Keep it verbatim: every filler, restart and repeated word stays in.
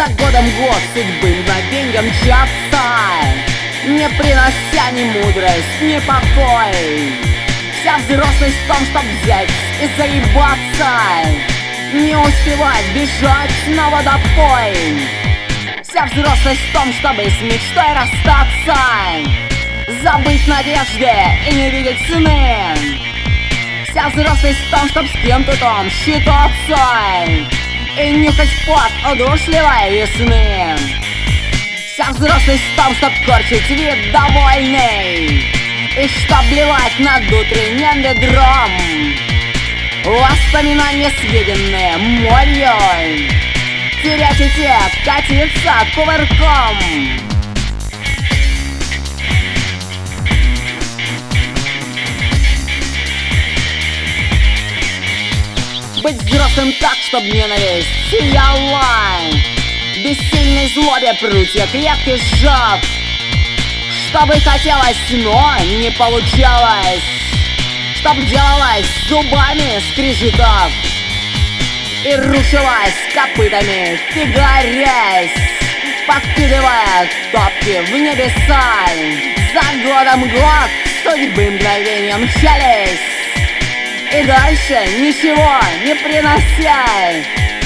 За годом год судьбы мгновенья мчатся, не принося ни мудрость, ни покой. Вся взрослость в том, чтоб взять и заебаться, не успевать бежать на водопой. Вся взрослость в том, чтобы с мечтой расстаться, забыть надежды и не видеть сны. Вся взрослость в том, чтоб с кем-то там считаться и нюхать пот удушливой весны. Вся взрослость в том, чтоб корчить вид довольный и чтоб блевать над утренним ведром воспоминания, съеденные молью, терять и те, катиться кувырком. Быть взрослым так, чтоб ненависть сияла, бессильной злобе прутья клетки сжав, чтобы хотелось, но не получалось, чтоб делалось зубами скрежетав и рушилась копытами фигарясь, подкидывая топки в небеса. За годом год судьбы мгновенья мчались, и дальше ничего не принося.